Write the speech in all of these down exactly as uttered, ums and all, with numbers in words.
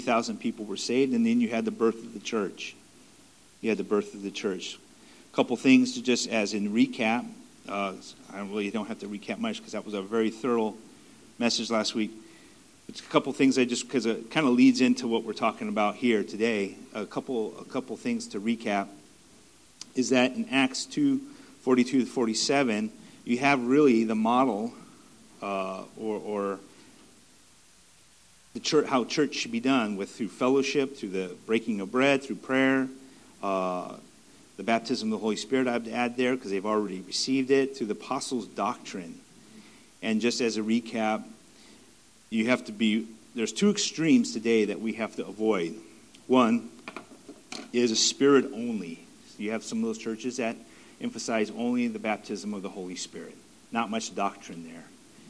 thousand people were saved, and then you had the birth of the church. You had the birth of the church. A couple things to just as in recap. Uh, I really don't have to recap much because that was a very thorough message last week. It's a couple things I just, because it kind of leads into what we're talking about here today. A couple, a couple things to recap is that in Acts two forty-two to forty-seven, you have really the model uh, or, or the church, how church should be done with through fellowship, through the breaking of bread, through prayer, uh, the baptism of the Holy Spirit. I have to add there because they've already received it, through the apostles' doctrine. And just as a recap, you have to be, there's two extremes today that we have to avoid. One is a spirit only. You have some of those churches that emphasize only the baptism of the Holy Spirit. Not much doctrine there.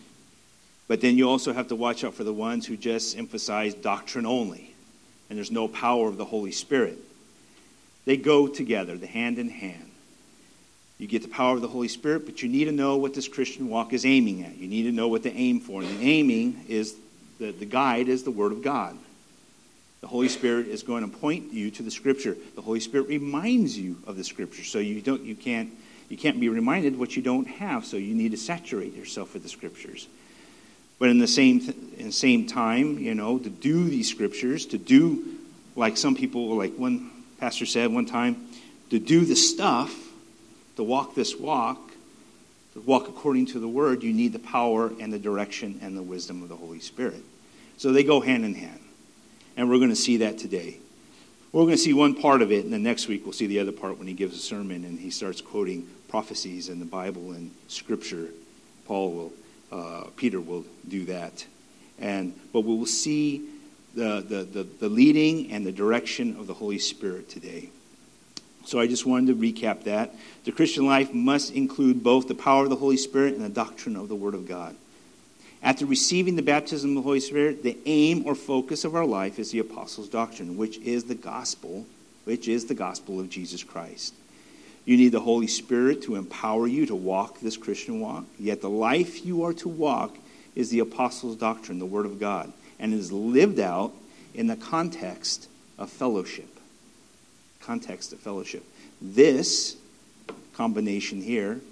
But then you also have to watch out for the ones who just emphasize doctrine only. And there's no power of the Holy Spirit. They go together, the hand in hand. You get the power of the Holy Spirit, but you need to know what this Christian walk is aiming at. You need to know what to aim for. And the aiming is, the, the guide is the Word of God. The Holy Spirit is going to point you to the Scripture. The Holy Spirit reminds you of the Scripture. So you don't, you can't, you can't be reminded what you don't have. So you need to saturate yourself with the Scriptures. But in the same, in the same time, you know, to do these Scriptures, to do, like some people, like one pastor said one time, to do the stuff, to walk this walk, to walk according to the Word, you need the power and the direction and the wisdom of the Holy Spirit. So they go hand in hand. And we're going to see that today. We're going to see one part of it, and then next week we'll see the other part when he gives a sermon and he starts quoting prophecies in the Bible and Scripture. Paul will, uh, Peter will do that. And but we will see the, the, the, the leading and the direction of the Holy Spirit today. So I just wanted to recap that. The Christian life must include both the power of the Holy Spirit and the doctrine of the Word of God. After receiving the baptism of the Holy Spirit, the aim or focus of our life is the apostles' doctrine, which is the gospel, which is the gospel of Jesus Christ. You need the Holy Spirit to empower you to walk this Christian walk. Yet the life you are to walk is the apostles' doctrine, the Word of God, and it is lived out in the context of fellowship. Context of fellowship. This combination here,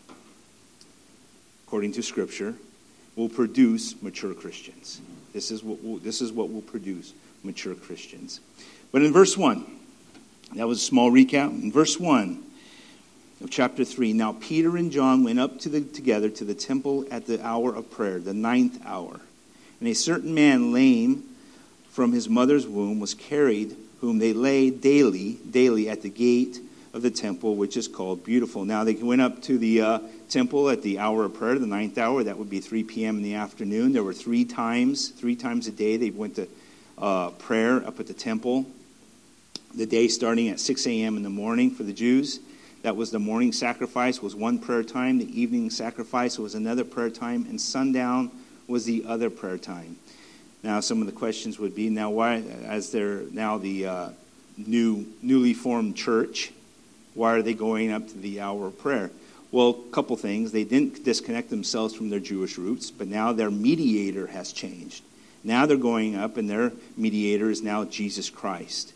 according to Scripture, will produce mature Christians. This is what will, this is what will produce mature Christians. But in verse one, that was a small recap. In verse one of chapter three, now Peter and John went up to the, together to the temple at the hour of prayer, the ninth hour. And a certain man lame from his mother's womb was carried, whom they laid daily, daily at the gate of the temple, which is called Beautiful. Now they went up to the uh, temple at the hour of prayer, the ninth hour. That would be three p.m. in the afternoon. There were three times, three times a day they went to uh, prayer up at the temple. The day starting at six a.m. in the morning for the Jews. That was the morning sacrifice, was one prayer time. The evening sacrifice was another prayer time. And sundown was the other prayer time. Now, some of the questions would be, now why, as they're now the uh, new, newly formed church, why are they going up to the hour of prayer? Well, a couple things. They didn't disconnect themselves from their Jewish roots, but now their mediator has changed. Now they're going up, and their mediator is now Jesus Christ.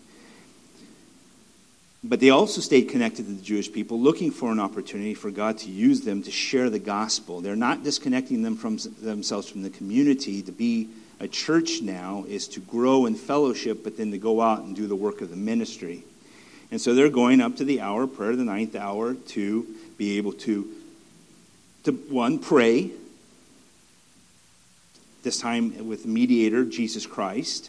But they also stayed connected to the Jewish people, looking for an opportunity for God to use them to share the gospel. They're not disconnecting them from themselves from the community. To be a church now is to grow in fellowship, but then to go out and do the work of the ministry. And so they're going up to the hour of prayer, the ninth hour, to be able to, to one, pray, this time with the mediator, Jesus Christ,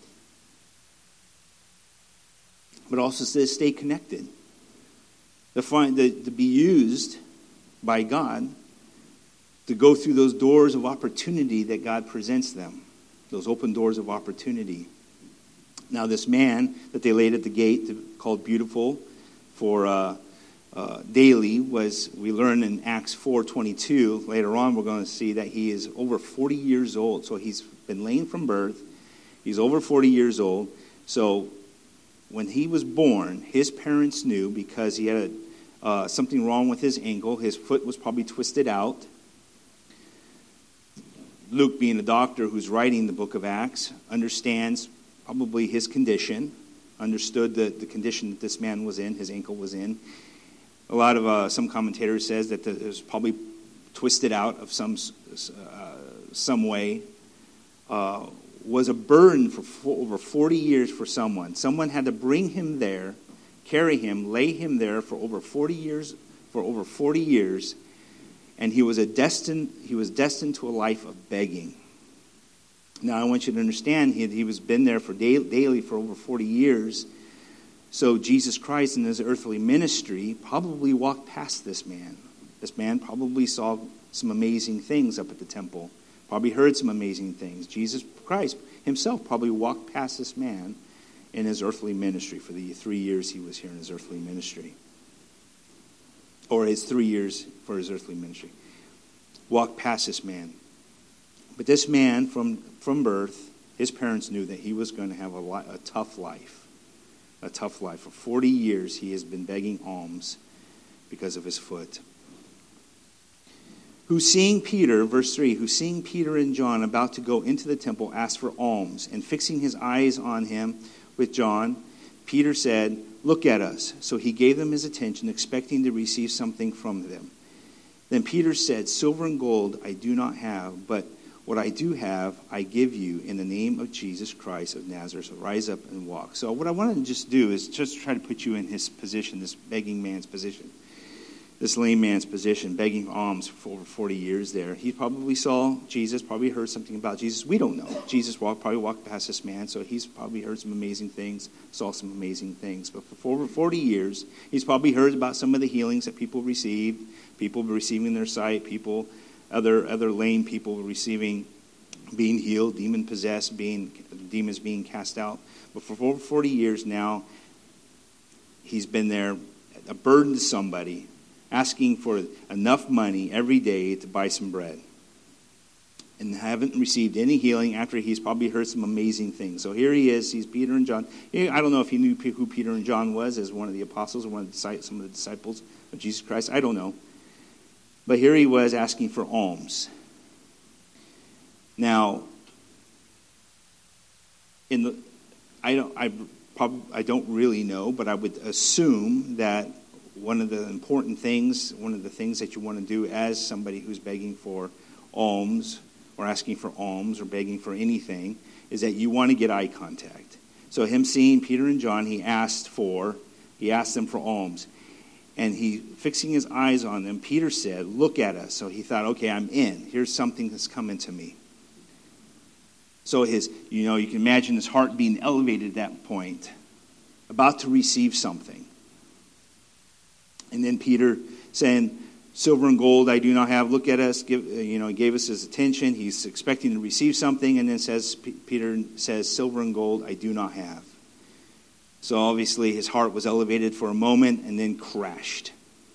but also to stay connected, to, find, to, to be used by God to go through those doors of opportunity that God presents them, those open doors of opportunity. Now this man that they laid at the gate, called Beautiful, for uh, uh, daily, was, we learn in Acts four twenty-two, later on we're going to see that he is over forty years old. So he's been lame from birth. He's over forty years old. So when he was born, his parents knew, because he had a, uh, something wrong with his ankle. His foot was probably twisted out. Luke, being a doctor who's writing the book of Acts, understands probably his condition, understood the, the condition that this man was in, his ankle was in. A lot of, uh, some commentators says that the, it was probably twisted out of some, uh, some way, uh, was a burden for, for over forty years for someone. Someone had to bring him there, carry him, lay him there for over forty years, for over forty years, and he was a destined, he was destined to a life of begging. Now, I want you to understand, he, he was been there for daily, daily for over forty years. So Jesus Christ in his earthly ministry probably walked past this man. This man probably saw some amazing things up at the temple. Probably heard some amazing things. Jesus Christ himself probably walked past this man in his earthly ministry for the three years he was here in his earthly ministry. Or his three years for his earthly ministry. Walked past this man. But this man, from, from birth, his parents knew that he was going to have a, li- a tough life. A tough life. For forty years, he has been begging alms because of his foot. Who seeing Peter, verse three, who seeing Peter and John about to go into the temple, asked for alms. And fixing his eyes on him with John, Peter said, "Look at us." So he gave them his attention, expecting to receive something from them. Then Peter said, "Silver and gold I do not have, but what I do have, I give you in the name of Jesus Christ of Nazareth. So rise up and walk." So what I want to just do is just try to put you in his position, this begging man's position, this lame man's position, begging alms for over forty years there. He probably saw Jesus, probably heard something about Jesus. We don't know. Jesus walked, probably walked past this man, so he's probably heard some amazing things, saw some amazing things. But for over forty years, he's probably heard about some of the healings that people received, people receiving their sight, people... Other other lame people receiving, being healed, demon possessed, being demons being cast out. But for over forty years now, he's been there, a burden to somebody, asking for enough money every day to buy some bread, and haven't received any healing after he's probably heard some amazing things. So here he is. He's Peter and John. I don't know if he knew who Peter and John was as one of the apostles or one of the, some of the disciples of Jesus Christ. I don't know. But here he was asking for alms. Now, in the, I don't, I probably, I don't really know, but I would assume that one of the important things, one of the things that you want to do as somebody who's begging for alms or asking for alms or begging for anything, is that you want to get eye contact. So him seeing Peter and John, he asked for, he asked them for alms. And he, fixing his eyes on them, Peter said, "Look at us." So he thought, okay, I'm in. Here's something that's coming to me. So his, you know, you can imagine his heart being elevated at that point, about to receive something. And then Peter saying, "Silver and gold I do not have. Look at us." Give, you know, he gave us his attention. He's expecting to receive something. And then says, Peter says, "Silver and gold I do not have." So obviously his heart was elevated for a moment and then crashed.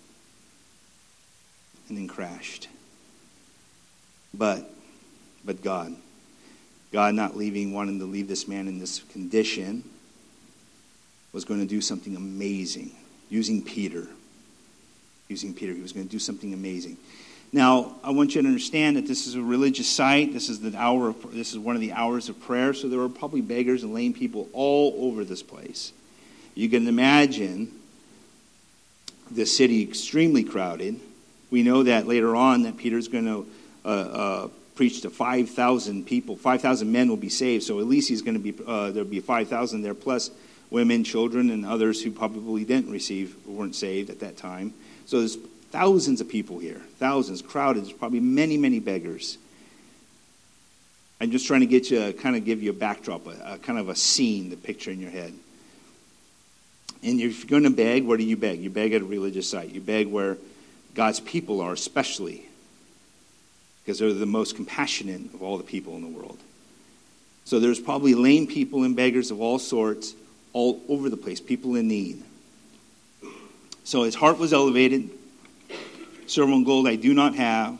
And then crashed. But, but God, God not leaving, wanting to leave this man in this condition, was going to do something amazing. Using Peter. Using Peter. He was going to do something amazing. Now, I want you to understand that this is a religious site. This is the hour. Of, this is one of the hours of prayer. So there were probably beggars and lame people all over this place. You can imagine the city extremely crowded. We know that later on that Peter's going to uh, uh, preach to five thousand people. five thousand men will be saved. So at least he's going to be uh, there'll be five thousand there, plus women, children, and others who probably didn't receive, weren't saved at that time. So there's thousands of people here, thousands, crowded. There's probably many, many beggars. I'm just trying to get you, kind of give you a backdrop, a, a kind of a scene, the picture in your head. And if you're going to beg, where do you beg? You beg at a religious site. You beg where God's people are, especially, because they're the most compassionate of all the people in the world. So there's probably lame people and beggars of all sorts all over the place, people in need. So his heart was elevated. Silver and gold I do not have.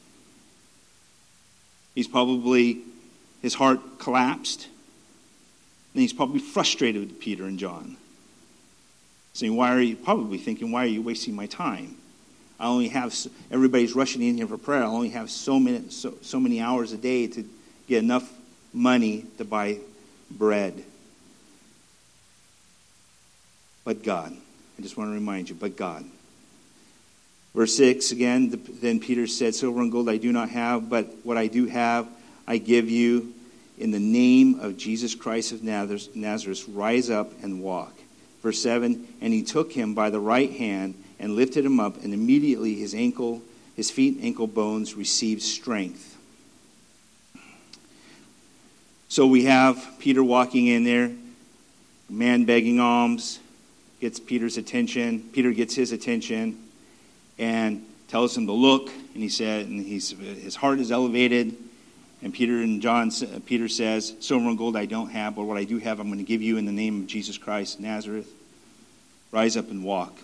He's probably, his heart collapsed. And he's probably frustrated with Peter and John. Saying, why are you, probably thinking, why are you wasting my time? I only have, everybody's rushing in here for prayer. I only have so many, so, so many hours a day to get enough money to buy bread but God. I just want to remind you, but God. Verse six, again, the, then Peter said, silver and gold I do not have, but what I do have I give you. In the name of Jesus Christ of Nazareth, rise up and walk. Verse seven, and he took him by the right hand and lifted him up, and immediately his ankle, his feet and ankle bones received strength. So we have Peter walking in there, man begging alms, gets Peter's attention. Peter gets his attention and tells him to look, and he said, and he's, his heart is elevated. And Peter and John, Peter says, silver and gold I don't have, but what I do have I'm going to give you in the name of Jesus Christ of Nazareth. Rise up and walk.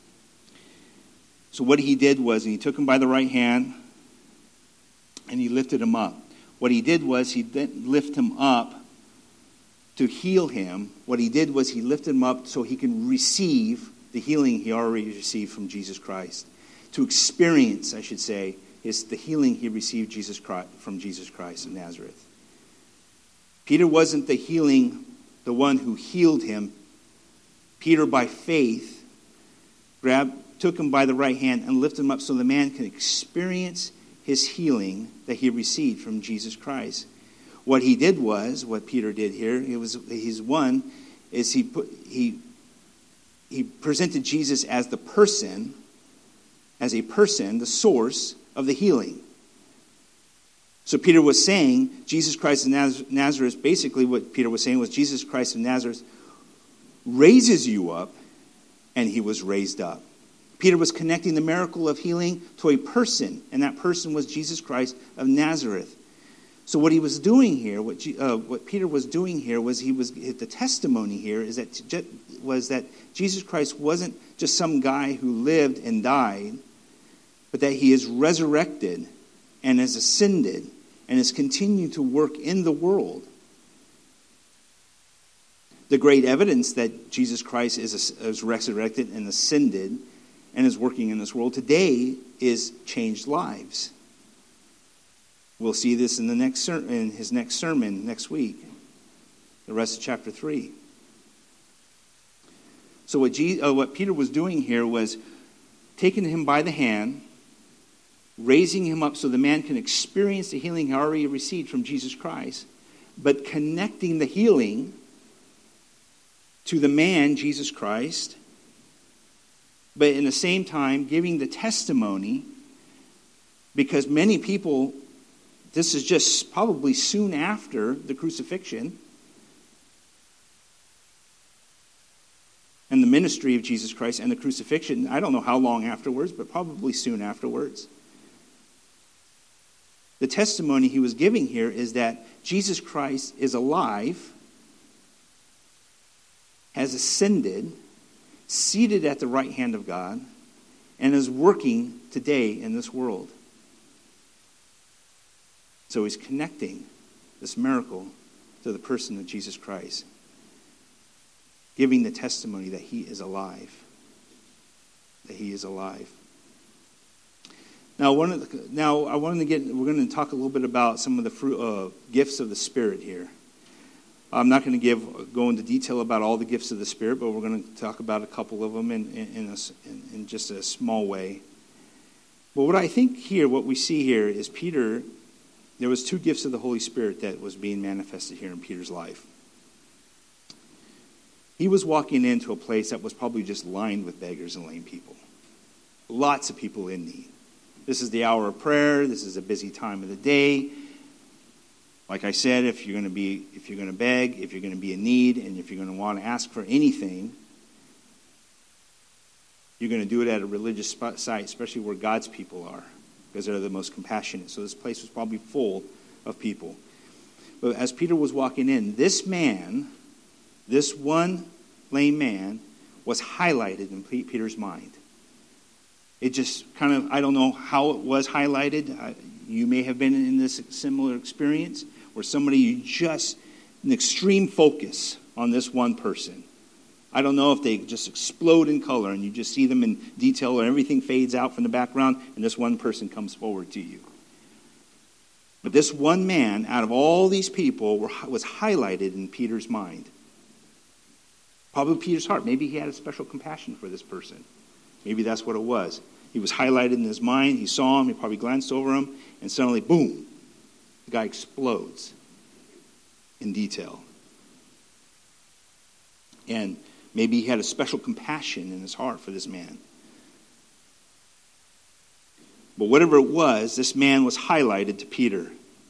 So what he did was, and he took him by the right hand, and he lifted him up. What he did was, he didn't lift him up to heal him. What he did was, he lifted him up so he can receive the healing he already received from Jesus Christ. To experience, I should say, is the healing he received Jesus Christ, from Jesus Christ of Nazareth. Peter wasn't the healing, the one who healed him. Peter, by faith, grabbed, took him by the right hand and lifted him up so the man can experience his healing that he received from Jesus Christ. What he did was, what Peter did here, it was he's one, is he put he he presented Jesus as the person, as a person, the source of the healing. So Peter was saying, Jesus Christ of Naz- Nazareth, basically what Peter was saying was, Jesus Christ of Nazareth raises you up, and he was raised up. Peter was connecting the miracle of healing to a person, and that person was Jesus Christ of Nazareth. So what he was doing here, what, G, uh, what Peter was doing here was he was the testimony here is that was that Jesus Christ wasn't just some guy who lived and died, but that he is resurrected and has ascended and is continuing to work in the world. The great evidence that Jesus Christ is, is resurrected and ascended and is working in this world today is changed lives. We'll see this in the next ser- in his next sermon next week, the rest of chapter three. So what, Je- uh, what Peter was doing here was taking him by the hand, raising him up so the man can experience the healing he already received from Jesus Christ, but connecting the healing to the man, Jesus Christ, but in the same time giving the testimony, because many people, this is just probably soon after the crucifixion and the ministry of Jesus Christ and the crucifixion. I don't know how long afterwards, but probably soon afterwards. The testimony he was giving here is that Jesus Christ is alive, has ascended, seated at the right hand of God, and is working today in this world. So he's connecting this miracle to the person of Jesus Christ, giving the testimony that he is alive, that he is alive. Now, one of the, now I wanted to get. We're going to talk a little bit about some of the fruit, uh, gifts of the Spirit here. I'm not going to give go into detail about all the gifts of the Spirit, but we're going to talk about a couple of them in in, in, a, in, in just a small way. But what I think here, what we see here, is Peter. There was two gifts of the Holy Spirit that was being manifested here in Peter's life. He was walking into a place that was probably just lined with beggars and lame people. Lots of people in need. This is the hour of prayer. This is a busy time of the day. Like I said, if you're going to be, if you're going to beg, if you're going to be in need, and if you're going to want to ask for anything, you're going to do it at a religious site, especially where God's people are, because they're the most compassionate. So this place was probably full of people. But as Peter was walking in, this man, this one lame man, was highlighted in Peter's mind. It just kind of, I don't know how it was highlighted. I, you may have been in this similar experience where somebody, you just, an extreme focus on this one person. I don't know if they just explode in color and you just see them in detail or everything fades out from the background and this one person comes forward to you. But this one man, out of all these people, were, was highlighted in Peter's mind. Probably Peter's heart. Maybe he had a special compassion for this person. Maybe that's what it was. He was highlighted in his mind. He saw him. He probably glanced over him. And suddenly, boom, the guy explodes in detail. And maybe he had a special compassion in his heart for this man. But whatever it was, this man was highlighted to Peter.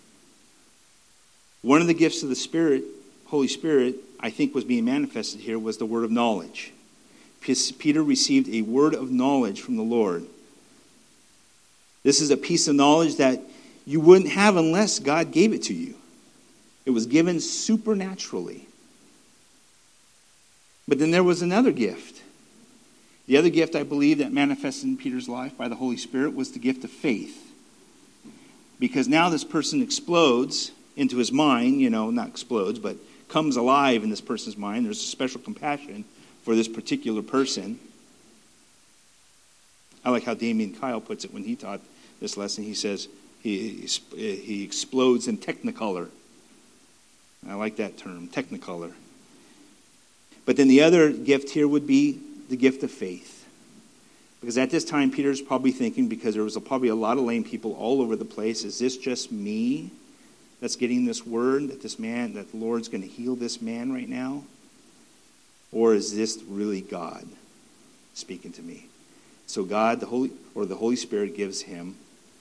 One of the gifts of the Spirit, Holy Spirit, I think was being manifested here was the word of knowledge. Peter received a word of knowledge from the Lord. This is a piece of knowledge that you wouldn't have unless God gave it to you. It was given supernaturally. But then there was another gift. The other gift, I believe, that manifested in Peter's life by the Holy Spirit was the gift of faith. Because now this person explodes into his mind, you know, not explodes, but comes alive in this person's mind. There's a special compassion for this particular person. I like how Damien Kyle puts it when he taught this lesson. He says he, he explodes in technicolor. I like that term, technicolor. But then the other gift here would be the gift of faith. Because at this time, Peter's probably thinking, because there was a, probably a lot of lame people all over the place, is this just me that's getting this word that this man, that the Lord's going to heal this man right now? Or is this really God speaking to me? So God, the Holy, or the Holy Spirit gives him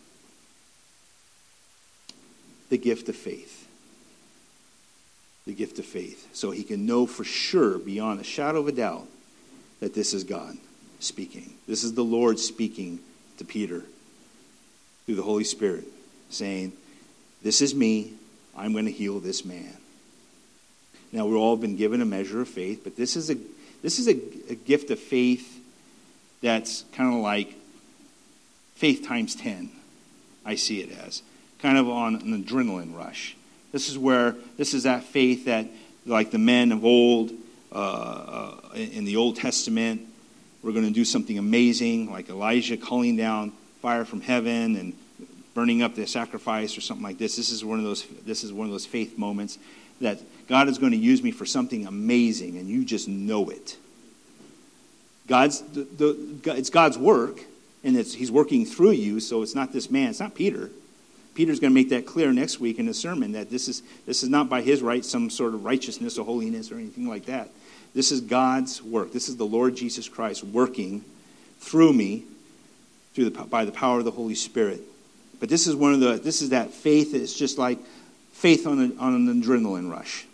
the gift of faith. The gift of faith. So he can know for sure, beyond a shadow of a doubt, that this is God speaking. This is the Lord speaking to Peter through the Holy Spirit, saying, this is me, I'm going to heal this man. Now, we've all been given a measure of faith, but this is a this is a, a gift of faith that's kind of like faith times ten, I see it as. Kind of on an adrenaline rush. This is where, this is that faith that, like the men of old, uh, uh, in the Old Testament, we're going to do something amazing, like Elijah calling down fire from heaven and burning up the sacrifice or something like this. This is one of those, this is one of those faith moments that God is going to use me for something amazing, and you just know it. God's, the, the, it's God's work, and it's, he's working through you, so it's not this man, it's not Peter. Peter's going to make that clear next week in his sermon, that this is this is not by his right, some sort of righteousness or holiness or anything like that. This is God's work. This is the Lord Jesus Christ working through me through the, by the power of the Holy Spirit. But this is one of the this is that faith that is just like faith on, a, on an adrenaline rush.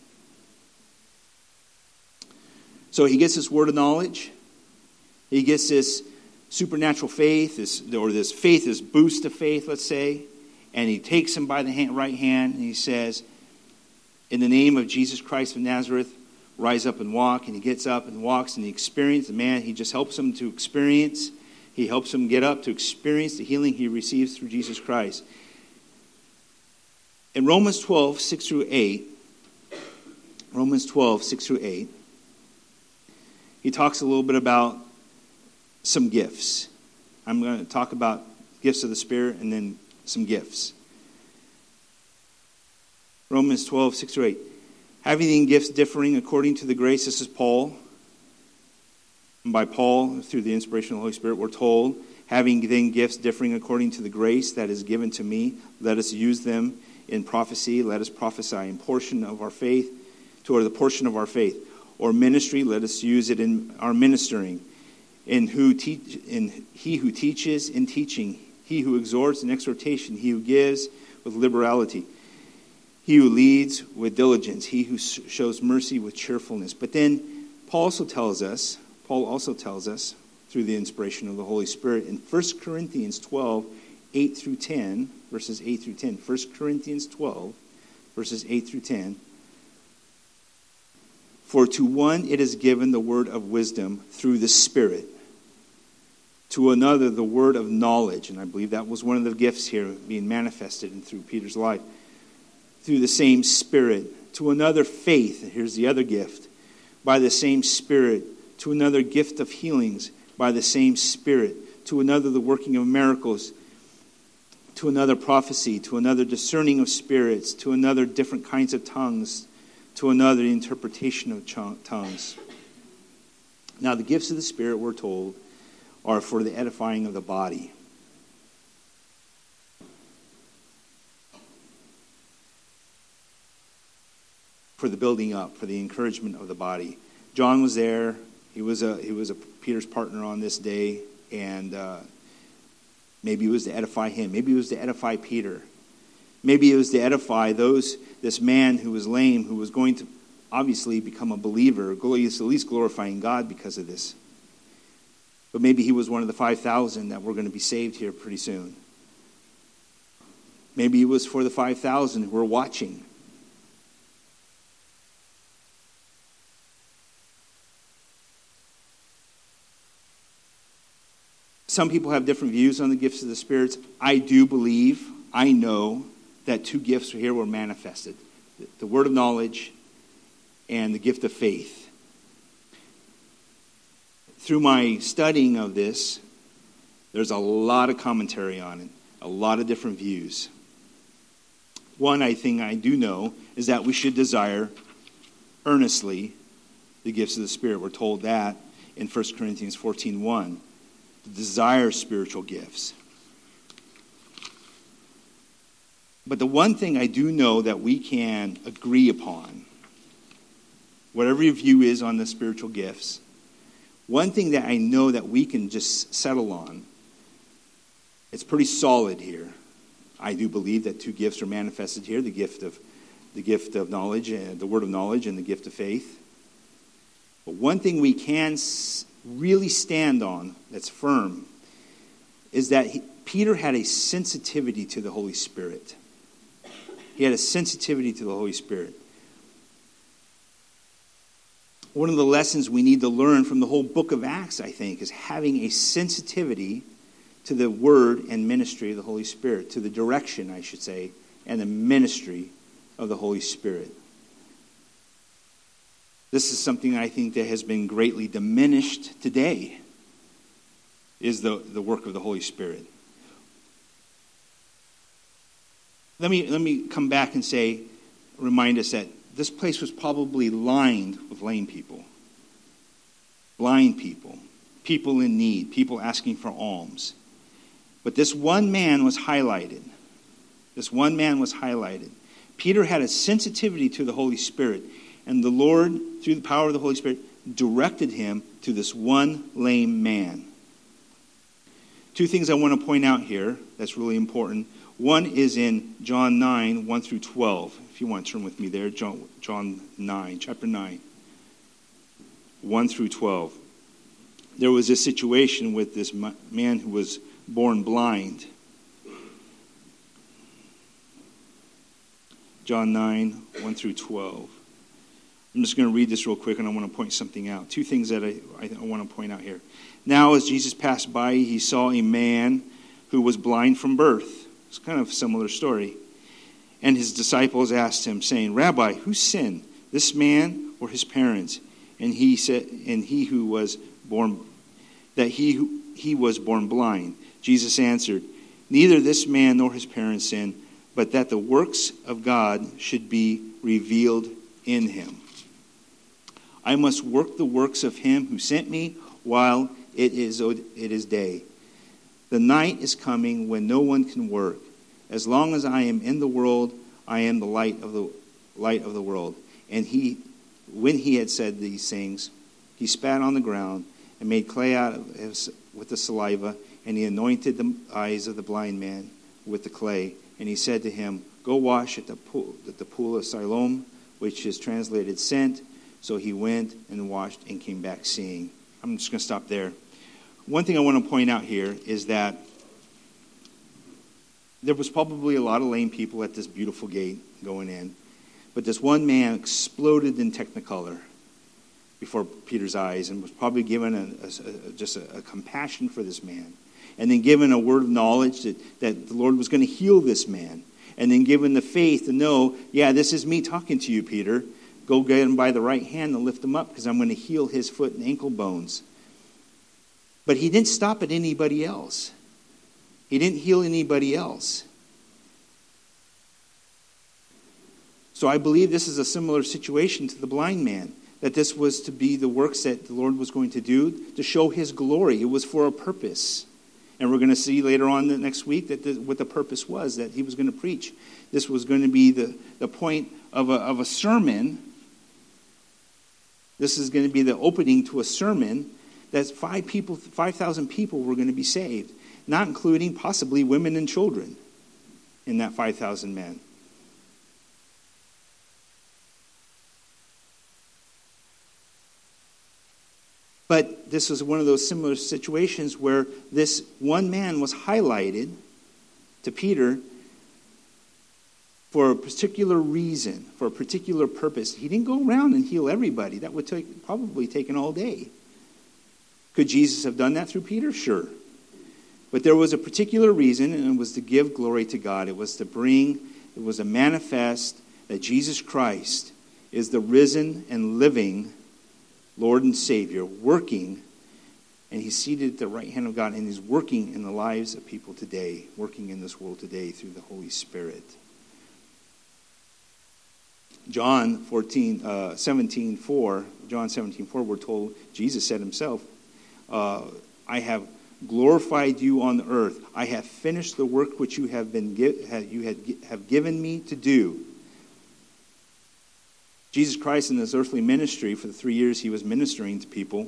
So he gets this word of knowledge. He gets this supernatural faith, this, or this faith, this boost of faith, let's say. And he takes him by the hand, right hand, and he says, in the name of Jesus Christ of Nazareth, rise up and walk. And he gets up and walks, and he experiences the man. He just helps him to experience. He helps him get up to experience the healing he receives through Jesus Christ. In Romans twelve, six through eight, Romans twelve, six through eight, he talks a little bit about some gifts. I'm going to talk about gifts of the Spirit and then some gifts. Romans twelve, six through eight. Having then gifts differing according to the grace, this is Paul. And by Paul, through the inspiration of the Holy Spirit, we're told, having then gifts differing according to the grace that is given to me, let us use them in prophecy, let us prophesy in portion of our faith, toward the portion of our faith. Or ministry, let us use it in our ministering. In who teach, in he who teaches in teaching, he who exhorts in exhortation, he who gives with liberality, he who leads with diligence, he who shows mercy with cheerfulness. But then Paul also tells us, Paul also tells us through the inspiration of the Holy Spirit in First Corinthians twelve, eight through ten, verses eight through ten. First Corinthians twelve, verses eight through ten. For to one it is given the word of wisdom through the Spirit, to another the word of knowledge, and I believe that was one of the gifts here being manifested in through Peter's life, through the same Spirit, to another faith, and here's the other gift, by the same Spirit, to another gift of healings, by the same Spirit, to another the working of miracles, to another prophecy, to another discerning of spirits, to another different kinds of tongues, to another interpretation of tongues. Now, the gifts of the Spirit, we're told, are for the edifying of the body. For the building up, for the encouragement of the body. John was there. He was a he was a Peter's partner on this day, and uh, maybe it was to edify him. Maybe it was to edify Peter. Maybe it was to edify those this man who was lame, who was going to obviously become a believer, at least glorifying God because of this. But maybe he was one of the five thousand that were going to be saved here pretty soon. Maybe it was for the five thousand who were watching. Some people have different views on the gifts of the spirits. I do believe, I know, that two gifts here were manifested. The word of knowledge and the gift of faith. Through my studying of this, there's a lot of commentary on it, a lot of different views. One I think I do know is that we should desire earnestly the gifts of the Spirit. We're told that in First Corinthians fourteen one. To desire spiritual gifts. But the one thing I do know that we can agree upon, whatever your view is on the spiritual gifts, one thing that I know that we can just settle on, it's pretty solid here. I do believe that two gifts are manifested here, the gift of the gift of knowledge, and the word of knowledge, and the gift of faith. But one thing we can really stand on that's firm is that he, Peter had a sensitivity to the Holy Spirit. He had a sensitivity to the Holy Spirit. One of the lessons we need to learn from the whole book of Acts, I think, is having a sensitivity to the word and ministry of the Holy Spirit, to the direction, I should say, and the ministry of the Holy Spirit. This is something I think that has been greatly diminished today, is the, the work of the Holy Spirit. Let me, let me come back and say, remind us that this place was probably lined with lame people, blind people, people in need, people asking for alms. But this one man was highlighted. This one man was highlighted. Peter had a sensitivity to the Holy Spirit. And the Lord, through the power of the Holy Spirit, directed him to this one lame man. Two things I want to point out here that's really important. One is in John nine, one through twelve. If you want to turn with me there, John, John nine, chapter nine, one through twelve. There was a situation with this man who was born blind. John nine, one through twelve. I'm just going to read this real quick, and I want to point something out. Two things that I, I, I want to point out here. Now, as Jesus passed by, he saw a man who was blind from birth. It's kind of a similar story. And his disciples asked him, saying, Rabbi, who sinned, this man or his parents? And he said, and he who was born, that he who, he was born blind. Jesus answered, neither this man nor his parents sinned, but that the works of God should be revealed in him. I must work the works of him who sent me while it is it is day. The night is coming when no one can work. As long as I am in the world, I am the light of the light of the world. And he, when he had said these things, he spat on the ground and made clay out of his, with the saliva, and he anointed the eyes of the blind man with the clay. And he said to him, go wash at the pool, at the pool of Siloam, which is translated sent. So he went and washed and came back seeing. I'm just going to stop there. One thing I want to point out here is that there was probably a lot of lame people at this beautiful gate going in. But this one man exploded in technicolor before Peter's eyes and was probably given a, a, a, just a, a compassion for this man. And then given a word of knowledge that, that the Lord was going to heal this man. And then given the faith to know, yeah, this is me talking to you, Peter. Go get him by the right hand and lift him up because I'm going to heal his foot and ankle bones. But he didn't stop at anybody else. He didn't heal anybody else. So I believe this is a similar situation to the blind man. that this was to be the works that the Lord was going to do to show his glory. It was for a purpose. And we're going to see later on the next week that the, what the purpose was, that he was going to preach. This was going to be the, the point of a, of a sermon. This is going to be the opening to a sermon that five people, five thousand people were going to be saved, not including possibly women and children in that five thousand men. But this was one of those similar situations where this one man was highlighted to Peter for a particular reason, for a particular purpose. He didn't go around and heal everybody. That would take, probably taken all day. Could Jesus have done that through Peter? Sure. But there was a particular reason, and it was to give glory to God. It was to bring, it was to manifest that Jesus Christ is the risen and living Lord and Savior, working, and he's seated at the right hand of God, and he's working in the lives of people today, working in this world today through the Holy Spirit. John fourteen, uh, seventeen four, John seventeen four, we're told, Jesus said himself, uh, I have glorified you on the earth. I have finished the work which you have been you had, have given me to do. Jesus Christ in his earthly ministry, for the three years he was ministering to people,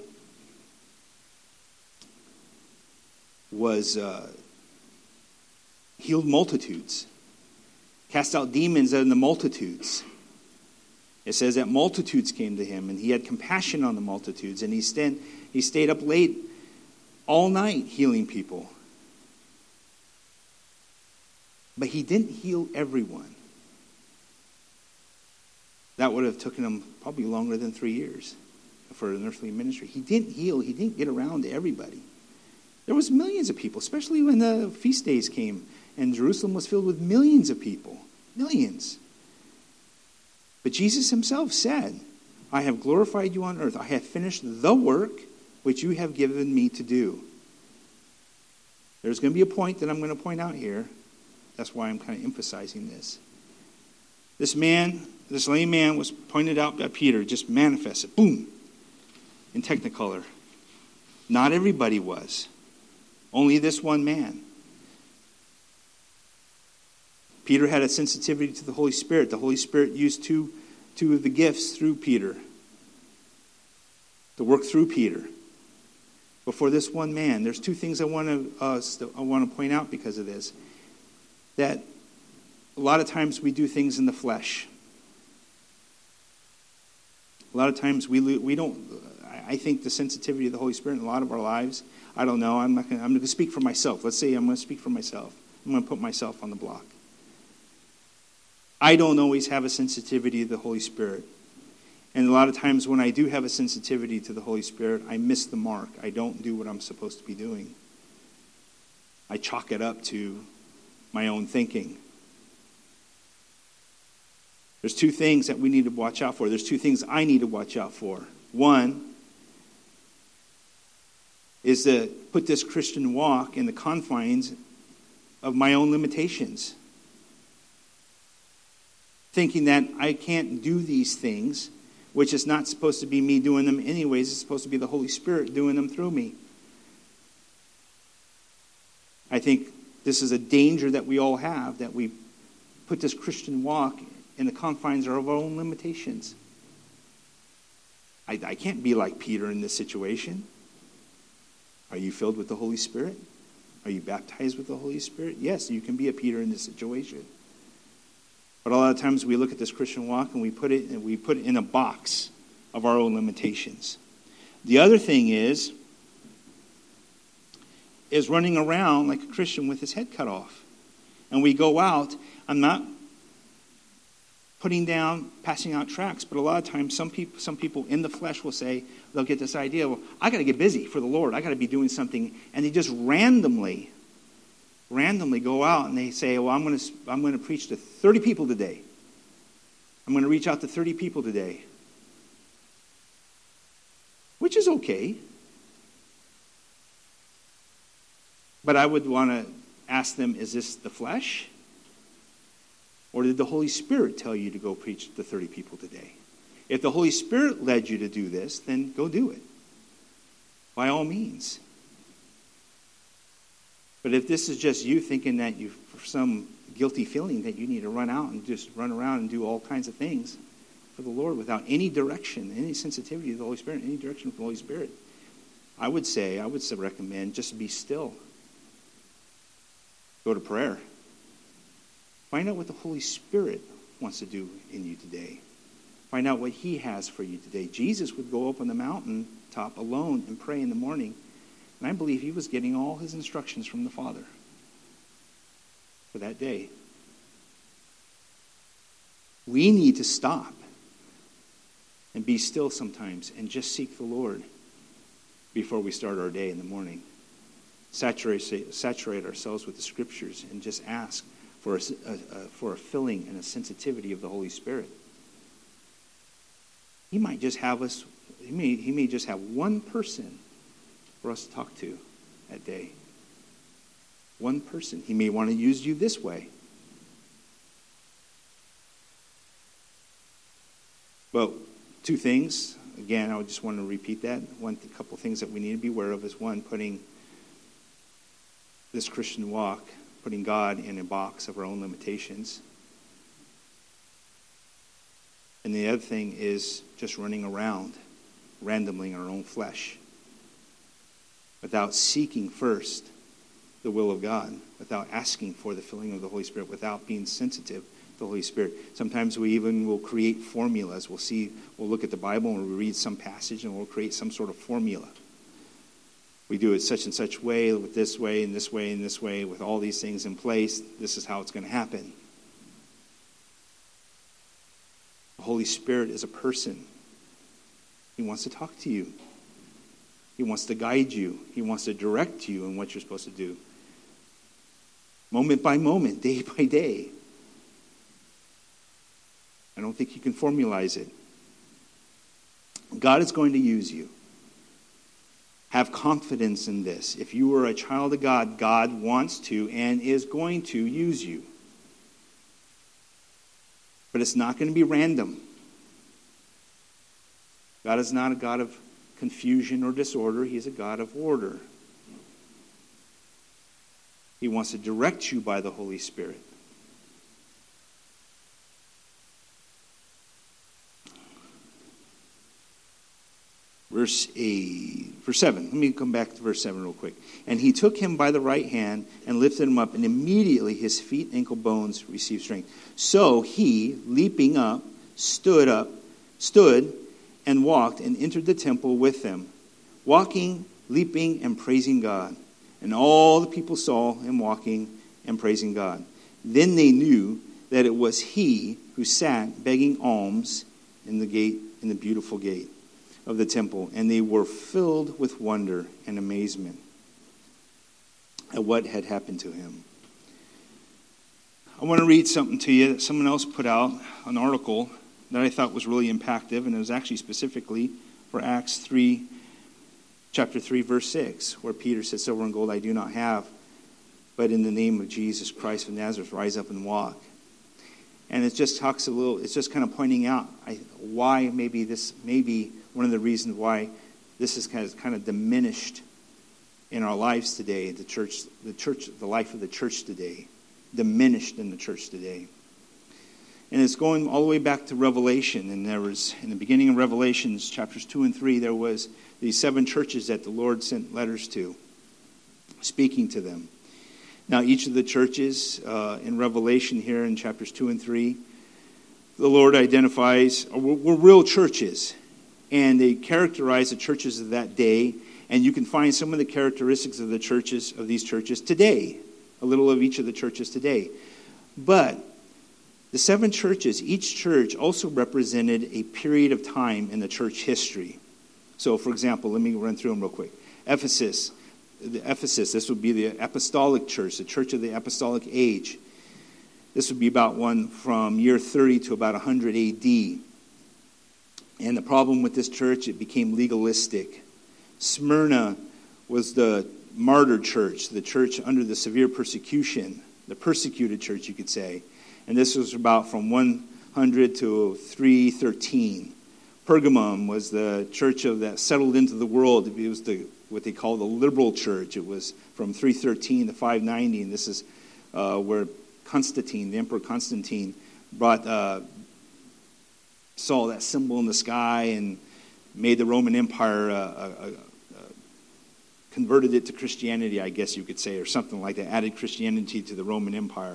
was uh, healed multitudes, cast out demons in the multitudes. It says that multitudes came to him, and he had compassion on the multitudes, and he stand, he stayed up late all night healing people. But he didn't heal everyone. That would have taken him probably longer than three years for an earthly ministry. He didn't heal. He didn't get around to everybody. There was millions of people, especially when the feast days came, and Jerusalem was filled with millions of people. Millions. But Jesus himself said, I have glorified you on earth. I have finished the work which you have given me to do. There's going to be a point that I'm going to point out here. That's why I'm kind of emphasizing this. This man, this lame man was pointed out by Peter, just manifested, boom, in Technicolor. Not everybody was. Only this one man. Peter had a sensitivity to the Holy Spirit. The Holy Spirit used two, two of the gifts through Peter, to work through Peter. But for this one man, there's two things I want to uh, I want to point out because of this. That a lot of times we do things in the flesh. A lot of times we we don't. I think the sensitivity of the Holy Spirit in a lot of our lives. I don't know. I'm not. Gonna, I'm going to speak for myself. Let's say I'm going to speak for myself. I'm going to put myself on the block. I don't always have a sensitivity to the Holy Spirit. And a lot of times when I do have a sensitivity to the Holy Spirit, I miss the mark. I don't do what I'm supposed to be doing. I chalk it up to my own thinking. There's two things that we need to watch out for. There's two things I need to watch out for. One is to put this Christian walk in the confines of my own limitations. Thinking that I can't do these things, which is not supposed to be me doing them anyways. It's supposed to be the Holy Spirit doing them through me. I think this is a danger that we all have, that we put this Christian walk in the confines of our own limitations. I, I can't be like Peter in this situation. Are you filled with the Holy Spirit? Are you baptized with the Holy Spirit? Yes, you can be a Peter in this situation. But a lot of times we look at this Christian walk and we put it and we put it in a box of our own limitations. The other thing is, is running around like a Christian with his head cut off. And we go out, I'm not putting down, passing out tracts, but a lot of times some people some people in the flesh will say, they'll get this idea, well, I got to get busy for the Lord. I got to be doing something. And they just randomly randomly go out and they say, well, I'm going to I'm going to preach to thirty people today. I'm going to reach out to thirty people today. Which is okay. But I would want to ask them, is this the flesh? Or did the Holy Spirit tell you to go preach to thirty people today? If the Holy Spirit led you to do this, then go do it. By all means. But if this is just you thinking that you, for some guilty feeling that you need to run out and just run around and do all kinds of things for the Lord without any direction, any sensitivity to the Holy Spirit, any direction from the Holy Spirit, I would say, I would recommend just be still. Go to prayer. Find out what the Holy Spirit wants to do in you today. Find out what he has for you today. Jesus would go up on the mountain top alone and pray in the morning. And I believe he was getting all his instructions from the Father for that day. We need to stop and be still sometimes and just seek the Lord before we start our day in the morning. Saturate, saturate ourselves with the Scriptures and just ask for a, a, a, for a filling and a sensitivity of the Holy Spirit. He might just have us, he may, he may just have one person for us to talk to that day. One person. He may want to use you this way. Well, two things. Again, I just want to repeat that. One a couple things that we need to be aware of is one, putting this Christian walk, putting God in a box of our own limitations. And the other thing is just running around, randomly in our own flesh, without seeking first the will of God, without asking for the filling of the Holy Spirit, without being sensitive to the Holy Spirit. Sometimes we even will create formulas. We'll see, we'll look at the Bible and we'll read some passage and we'll create some sort of formula. We do it such and such way, with this way and this way and this way, with all these things in place. This is how it's going to happen. The Holy Spirit is a person. He wants to talk to you. He wants to guide you. He wants to direct you in what you're supposed to do. Moment by moment, day by day. I don't think you can formalize it. God is going to use you. Have confidence in this. If you are a child of God, God wants to and is going to use you. But it's not going to be random. God is not a God of confusion or disorder. He is a God of order. He wants to direct you by the Holy Spirit. Verse eight, verse seven. Let me come back to verse seven real quick. And he took him by the right hand and lifted him up, and immediately his feet and ankle bones received strength. So he, leaping up, stood up, stood and walked and entered the temple with them, walking, leaping, and praising God. And all the people saw him walking and praising God. Then they knew that it was he who sat begging alms in the gate, in the beautiful gate of the temple, and they were filled with wonder and amazement at what had happened to him. I want to read something to you that someone else put out, an article that I thought was really impactful, and it was actually specifically for Acts three, chapter three, verse six, where Peter said, "Silver and gold I do not have, but in the name of Jesus Christ of Nazareth, rise up and walk." And it just talks a little, it's just kind of pointing out I, why maybe this, maybe one of the reasons why this is kind of, kind of diminished in our lives today, the church, the church, the life of the church today, diminished in the church today. And it's going all the way back to Revelation. And there was, in the beginning of Revelations, chapters two and three, there was these seven churches that the Lord sent letters to, speaking to them. Now, each of the churches uh, in Revelation here in chapters two and three, the Lord identifies, were, were real churches. And they characterize the churches of that day. And you can find some of the characteristics of the churches, of these churches today. A little of each of the churches today. But the seven churches, each church also represented a period of time in the church history. So, for example, let me run through them real quick. Ephesus. The Ephesus, this would be the apostolic church, the church of the apostolic age. This would be about one from year thirty to about one hundred A D. And the problem with this church, it became legalistic. Smyrna was the martyr church, the church under the severe persecution, the persecuted church, you could say. And this was about from one hundred to three thirteen. Pergamum was the church of that settled into the world. It was the what they call the liberal church. It was from three thirteen to five ninety, and this is uh, where Constantine, the Emperor Constantine, brought uh, saw that symbol in the sky and made the Roman Empire, uh, uh, uh, converted it to Christianity, I guess you could say, or something like that, added Christianity to the Roman Empire.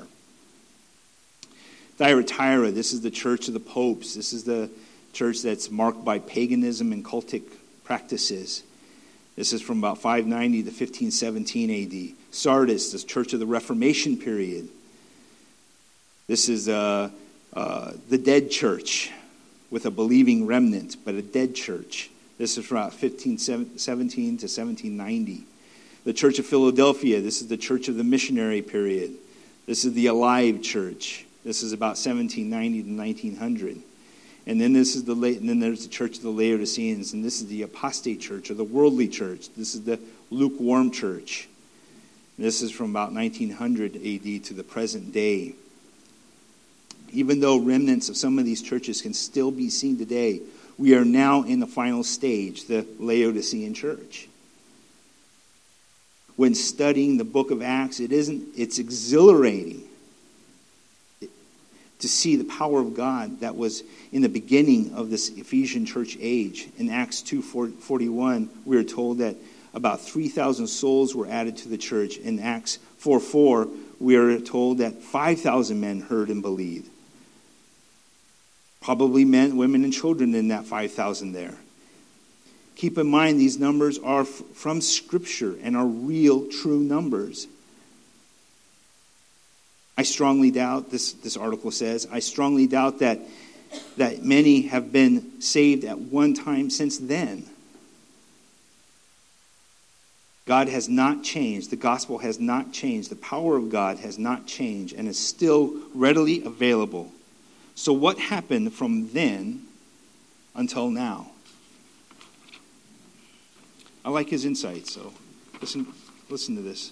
Thyatira, this is the church of the popes. This is the church that's marked by paganism and cultic practices. This is from about five ninety to fifteen seventeen A D. Sardis, the church of the Reformation period. This is uh, uh, the dead church with a believing remnant, but a dead church. This is from about fifteen seventeen to seventeen ninety. The Church of Philadelphia, this is the church of the missionary period. This is the alive church. This is about seventeen ninety to nineteen hundred. And then this is the and then there's the Church of the Laodiceans, and this is the apostate church or the worldly church. This is the lukewarm church. And this is from about nineteen hundred A D to the present day. Even though remnants of some of these churches can still be seen today, we are now in the final stage, the Laodicean church. When studying the book of Acts, it isn't it's exhilarating to see the power of God that was in the beginning of this Ephesian church age. In Acts two forty-one, we are told that about three thousand souls were added to the church. In Acts four four, we are told that five thousand men heard and believed. Probably men, women, and children in that five thousand there. Keep in mind, these numbers are f- from Scripture and are real, true numbers. I strongly doubt, this, this article says, I strongly doubt that, that many have been saved at one time since then. God has not changed. The gospel has not changed. The power of God has not changed and is still readily available. So what happened from then until now? I like his insight, so listen, listen to this.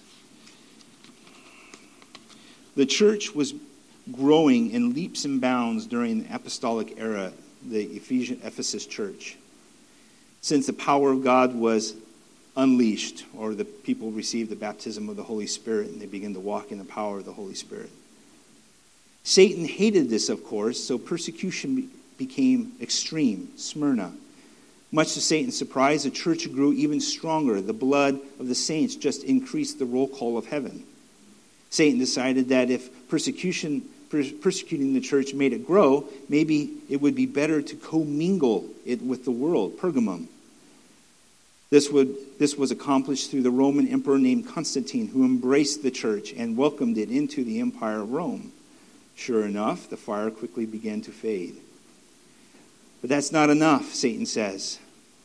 The church was growing in leaps and bounds during the apostolic era, the Ephesian Ephesus church. Since the power of God was unleashed, or the people received the baptism of the Holy Spirit and they began to walk in the power of the Holy Spirit. Satan hated this, of course, so persecution became extreme. Smyrna. Much to Satan's surprise, the church grew even stronger. The blood of the saints just increased the roll call of heaven. Satan decided that if persecution, persecuting the church made it grow, maybe it would be better to commingle it with the world, Pergamum. This would this was accomplished through the Roman emperor named Constantine, who embraced the church and welcomed it into the empire of Rome. Sure enough, the fire quickly began to fade. But that's not enough, Satan says.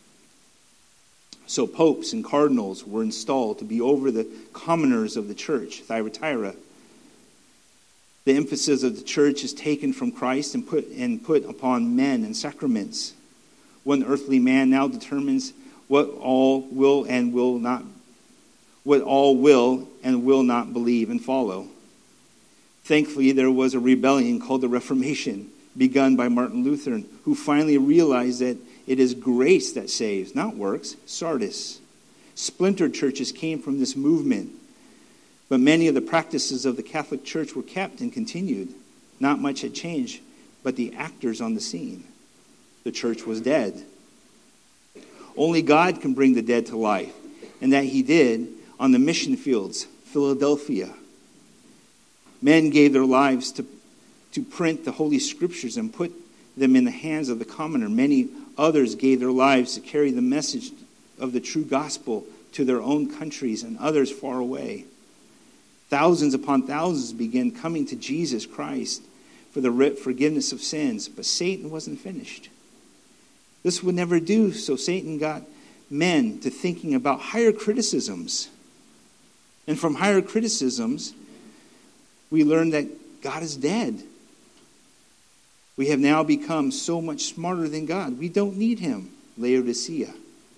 So popes and cardinals were installed to be over the commoners of the church, Thyatira. The emphasis of the church is taken from Christ and put and put upon men and sacraments. One earthly man now determines what all will and will not, what all will and will not believe and follow. Thankfully, there was a rebellion called the Reformation, begun by Martin Luther, who finally realized that it is grace that saves, not works. Sardis. Splintered churches came from this movement, but many of the practices of the Catholic Church were kept and continued. Not much had changed, but the actors on the scene. The church was dead. Only God can bring the dead to life, and that he did on the mission fields, Philadelphia. Men gave their lives to, to print the Holy Scriptures and put them in the hands of the commoner. Many others gave their lives to carry the message of the true gospel to their own countries and others far away. Thousands upon thousands began coming to Jesus Christ for the forgiveness of sins, but Satan wasn't finished. This would never do, so Satan got men to thinking about higher criticisms. And from higher criticisms, we learned that God is dead. We have now become so much smarter than God. We don't need him. Laodicea.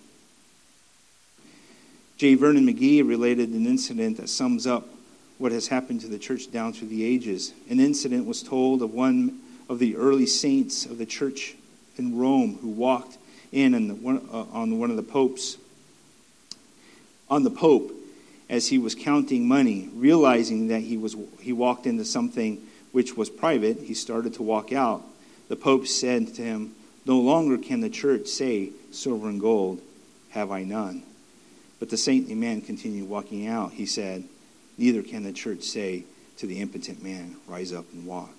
J. Vernon McGee related an incident that sums up what has happened to the church down through the ages. An incident was told of one of the early saints of the church in Rome who walked in on, the, one, uh, on one of the popes, on the Pope as he was counting money, realizing that he was he walked into something which was private. He started to walk out. The Pope said to him, "No longer can the church say, 'Silver and gold have I none.'" But the saintly man continued walking out. He said, "Neither can the church say to the impotent man, 'Rise up and walk.'"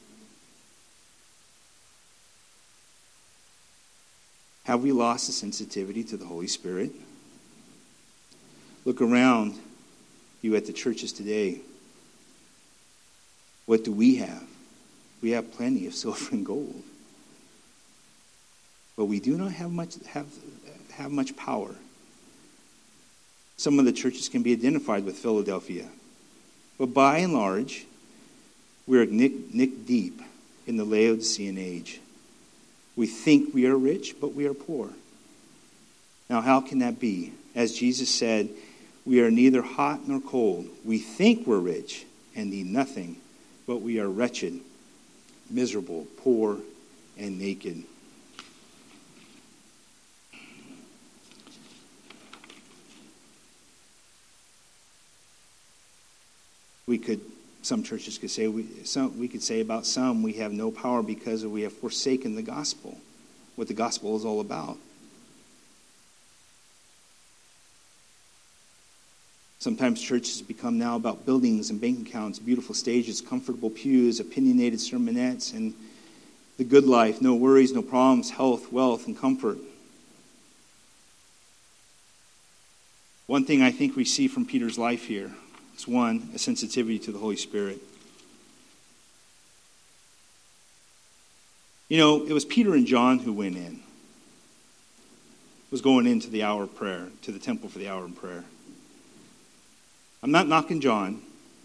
Have we lost the sensitivity to the Holy Spirit? Look around you at the churches today. What do we have? We have plenty of silver and gold. But we do not have much have, have much power. Some of the churches can be identified with Philadelphia. But by and large, we're nick, nick deep in the Laodicean age. We think we are rich, but we are poor. Now, how can that be? As Jesus said, we are neither hot nor cold. We think we're rich and need nothing, but we are wretched, miserable, poor, and naked. We could, some churches could say, we, some, we could say about some, we have no power because we have forsaken the gospel, what the gospel is all about. Sometimes churches become now about buildings and bank accounts, beautiful stages, comfortable pews, opinionated sermonettes, and the good life, no worries, no problems, health, wealth, and comfort. One thing I think we see from Peter's life here is, one, a sensitivity to the Holy Spirit. You know, it was Peter and John who went in, was going into the hour of prayer, to the temple for the hour of prayer. I'm not knocking John,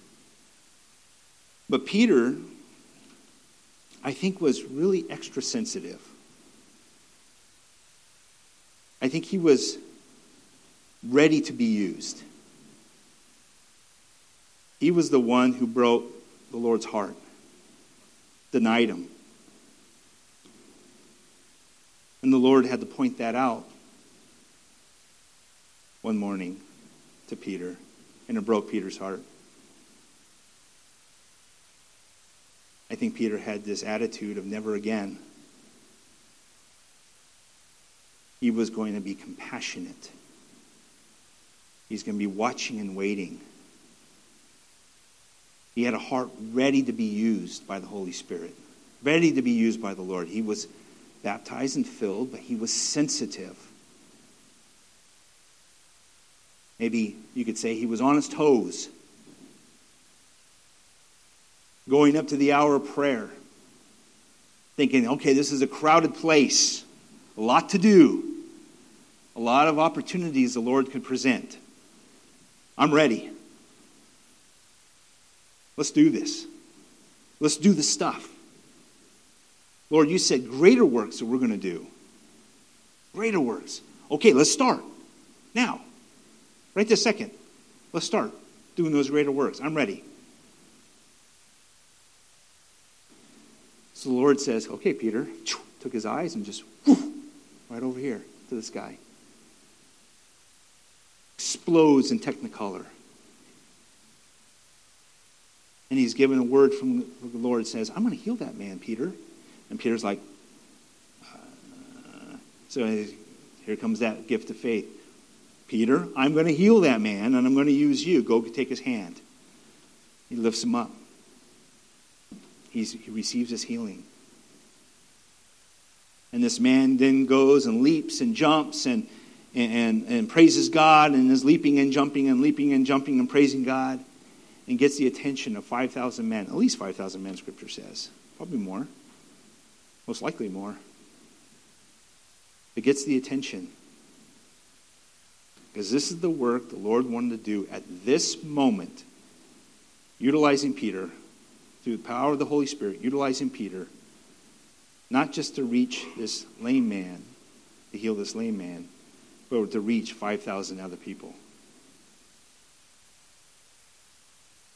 but Peter, I think, was really extra sensitive. I think he was ready to be used. He was the one who broke the Lord's heart, denied him. And the Lord had to point that out one morning to Peter, and it broke Peter's heart. I think Peter had this attitude of never again. He was going to be compassionate. He's going to be watching and waiting. He had a heart ready to be used by the Holy Spirit, ready to be used by the Lord. He was baptized and filled, but he was sensitive. Maybe you could say he was on his toes, going up to the hour of prayer, thinking, okay, this is a crowded place, a lot to do, a lot of opportunities the Lord could present. I'm ready. Let's do this. Let's do the stuff. Lord, you said greater works that we're going to do. Greater works. Okay, let's start. Now. Right this second. Let's start doing those greater works. I'm ready. So the Lord says, okay, Peter, took his eyes and just whoosh, right over here to the sky. Explodes in technicolor. And he's given a word from the Lord that says, I'm going to heal that man, Peter. And Peter's like, uh, so here comes that gift of faith. Peter, I'm going to heal that man, and I'm going to use you. Go take his hand. He lifts him up. He's, he receives his healing. And this man then goes and leaps and jumps and, and, and praises God, and is leaping and jumping and leaping and jumping and praising God, and gets the attention of five thousand men. At least five thousand men, Scripture says. Probably more. Most likely more. It gets the attention. Because this is the work the Lord wanted to do at this moment. Utilizing Peter, through the power of the Holy Spirit, utilizing Peter, not just to reach this lame man, to heal this lame man, but to reach five thousand other people.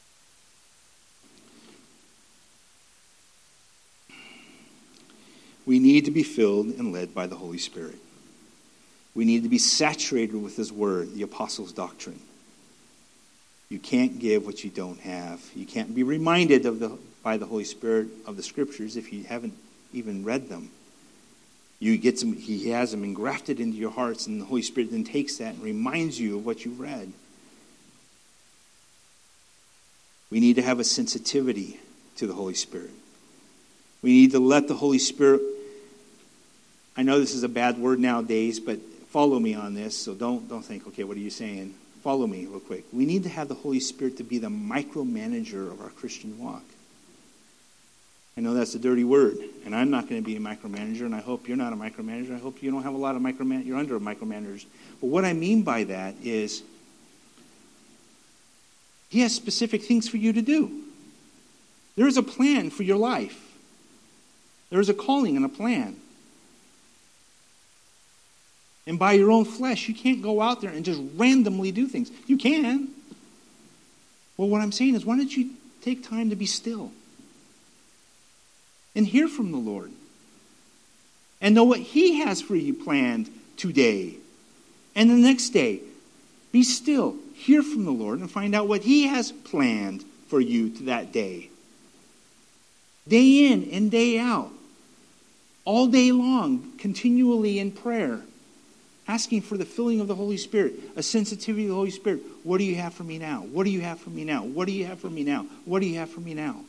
We We need to be filled and led by the Holy Spirit. We need to be saturated with His Word, the Apostles' doctrine. You can't give what you don't have. You can't be reminded of the by the Holy Spirit of the Scriptures if you haven't even read them. You get some, He has them engrafted into your hearts, and the Holy Spirit then takes that and reminds you of what you've read. We need to have a sensitivity to the Holy Spirit. We need to let the Holy Spirit, I know this is a bad word nowadays, but follow me on this, so don't, don't think, okay, what are you saying? Follow me real quick. We need to have the Holy Spirit to be the micromanager of our Christian walk. I know that's a dirty word, and I'm not going to be a micromanager, and I hope you're not a micromanager. I hope you don't have a lot of microman. You're under micromanagers. But what I mean by that is He has specific things for you to do. There is a plan for your life. There is a calling and a plan. And by your own flesh, you can't go out there and just randomly do things. You can. Well, what I'm saying is, why don't you take time to be still and hear from the Lord and know what He has for you planned today and the next day. Be still, hear from the Lord, and find out what He has planned for you to that day. Day in and day out, all day long, continually in prayer, asking for the filling of the Holy Spirit, a sensitivity to the Holy Spirit. What do you have for me now? What do you have for me now? What do you have for me now? What do you have for me now?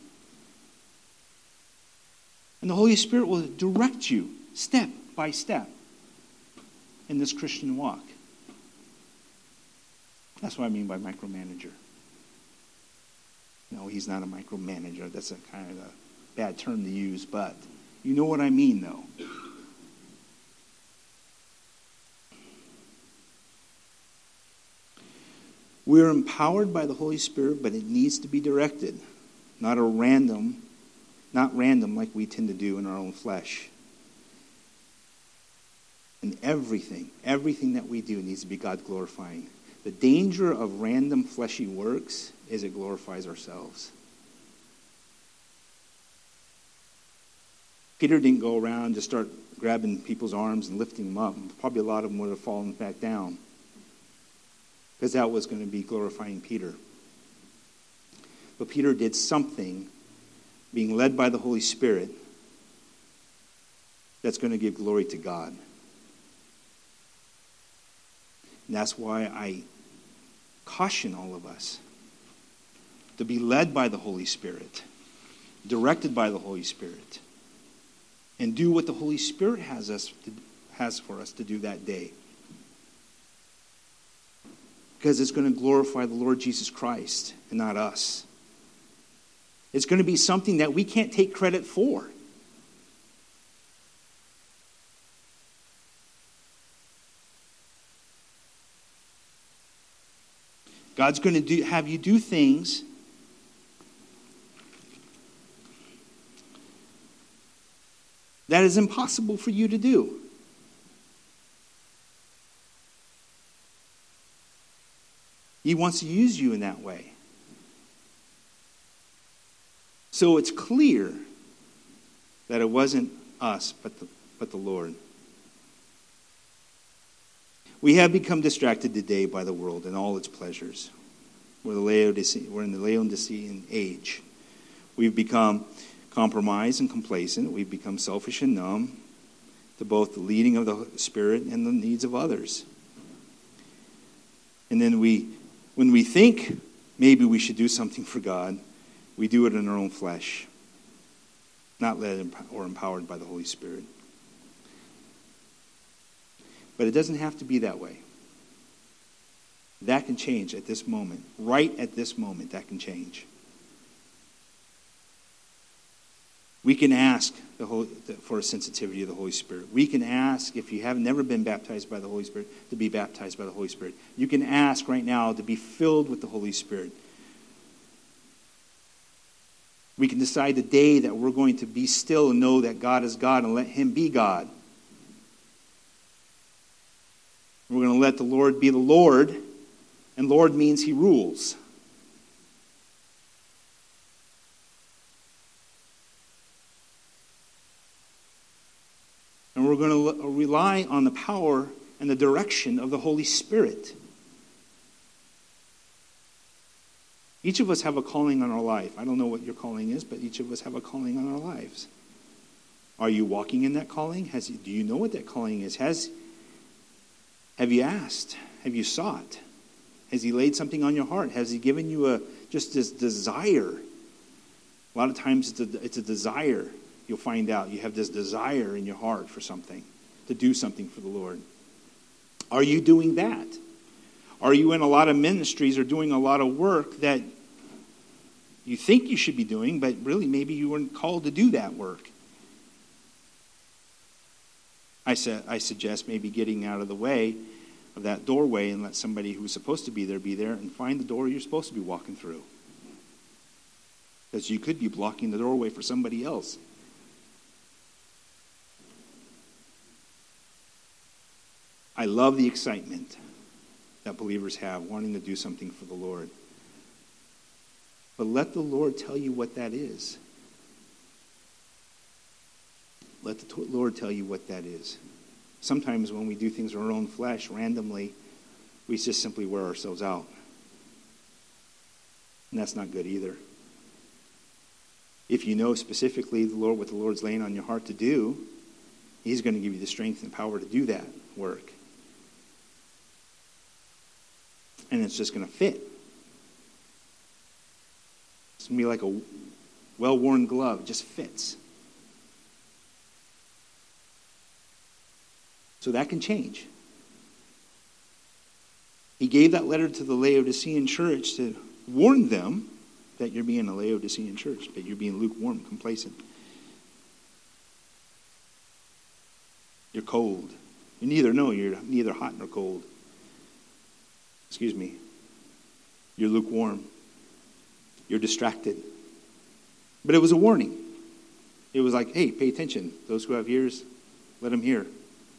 And the Holy Spirit will direct you step by step in this Christian walk. That's what I mean by micromanager. No, He's not a micromanager. That's a kind of a bad term to use, but you know what I mean, though. We are empowered by the Holy Spirit, but it needs to be directed, not a random, not random like we tend to do in our own flesh. And everything, everything that we do needs to be God glorifying. The danger of random fleshy works is it glorifies ourselves. Peter didn't go around and just start grabbing people's arms and lifting them up. Probably a lot of them would have fallen back down, because that was going to be glorifying Peter. But Peter did something, being led by the Holy Spirit, that's going to give glory to God. And that's why I caution all of us to be led by the Holy Spirit, directed by the Holy Spirit, and do what the Holy Spirit has us to, has for us to do that day. Because it's going to glorify the Lord Jesus Christ and not us. It's going to be something that we can't take credit for. God's going to do, have you do things that is impossible for you to do. He wants to use you in that way. So it's clear that it wasn't us, but the, but the Lord. We have become distracted today by the world and all its pleasures. We're, the Laodicean, we're in the Laodicean age. We've become compromised and complacent. We've become selfish and numb to both the leading of the Spirit and the needs of others. And then we, when we think maybe we should do something for God, we do it in our own flesh, not led or empowered by the Holy Spirit. But it doesn't have to be that way. That can change at this moment. Right at this moment, that can change. We can ask the Holy, for a sensitivity to the Holy Spirit. We can ask, if you have never been baptized by the Holy Spirit, to be baptized by the Holy Spirit. You can ask right now to be filled with the Holy Spirit. We can decide today that we're going to be still and know that God is God and let Him be God. We're going to let the Lord be the Lord, and Lord means He rules. going to rely on the power and the direction of the Holy Spirit. Each of us have a calling on our life. I don't know what your calling is, but each of us have a calling on our lives. Are you walking in that calling? Has, do you know what that calling is? Has, have you asked? Have you sought? Has he laid something on your heart? Has he given you a just this desire? A lot of times it's a, it's a desire. You'll find out you have this desire in your heart for something, to do something for the Lord. Are you doing that? Are you in a lot of ministries or doing a lot of work that you think you should be doing, but really maybe you weren't called to do that work? I said, I suggest maybe getting out of the way of that doorway and let somebody who's supposed to be there be there and find the door you're supposed to be walking through. Because you could be blocking the doorway for somebody else. I love the excitement that believers have, wanting to do something for the Lord. But let the Lord tell you what that is. Let the Lord tell you what that is. Sometimes when we do things in our own flesh, randomly, we just simply wear ourselves out. And that's not good either. If you know specifically the Lord, what the Lord's laying on your heart to do, he's going to give you the strength and power to do that work. And it's just going to fit. It's going to be like a well-worn glove. It just fits. So that can change. He gave that letter to the Laodicean church to warn them that you're being a Laodicean church, that you're being lukewarm, complacent. You're cold. You neither know you're neither hot nor cold. Excuse me. You're lukewarm. You're distracted. But it was a warning. It was like, hey, pay attention. Those who have ears, let them hear.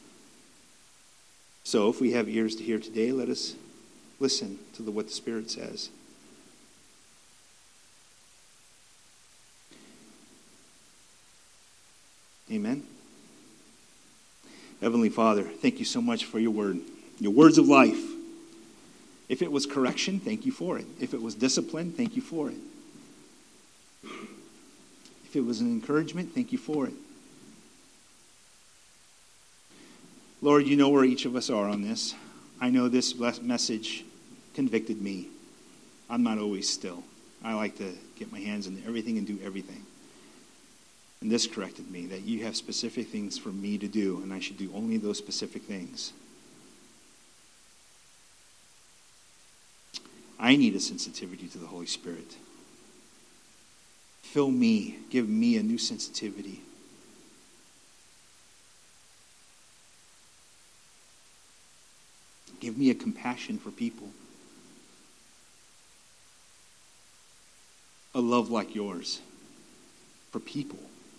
So if we have ears to hear today, let us listen to the, what the Spirit says. Amen. Heavenly Father, thank you so much for your word, your words of life. If it was correction, thank you for it. If it was discipline, thank you for it. If it was an encouragement, thank you for it. Lord, you know where each of us are on this. I know this message convicted me. I'm not always still. I like to get my hands into everything and do everything. And this corrected me, that you have specific things for me to do, and I should do only those specific things. I need a sensitivity to the Holy Spirit. Fill me. Give me a new sensitivity. Give me a compassion for people. A love like yours for people.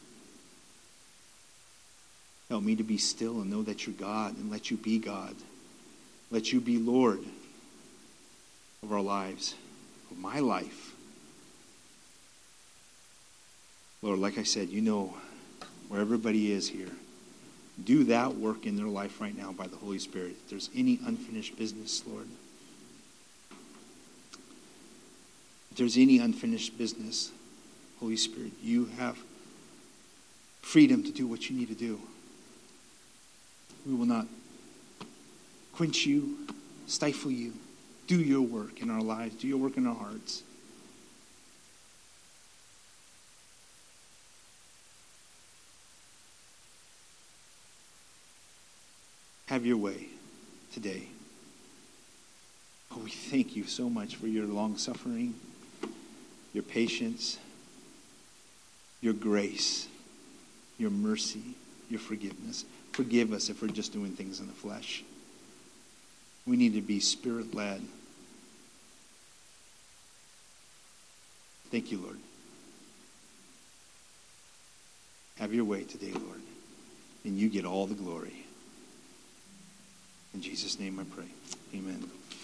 Help me to be still and know that you're God, and let you be God. Let you be Lord of our lives, of my life. Lord, like I said, you know where everybody is here. Do that work in their life right now by the Holy Spirit. If there's any unfinished business, Lord. If there's any unfinished business, Holy Spirit, you have freedom to do what you need to do. We will not quench you, stifle you. Do your work in our lives. Do your work in our hearts. Have your way today. Oh, we thank you so much for your long suffering, your patience, your grace, your mercy, your forgiveness. Forgive us if we're just doing things in the flesh. We need to be Spirit-led. Thank you, Lord. Have your way today, Lord, and you get all the glory. In Jesus' name I pray. Amen.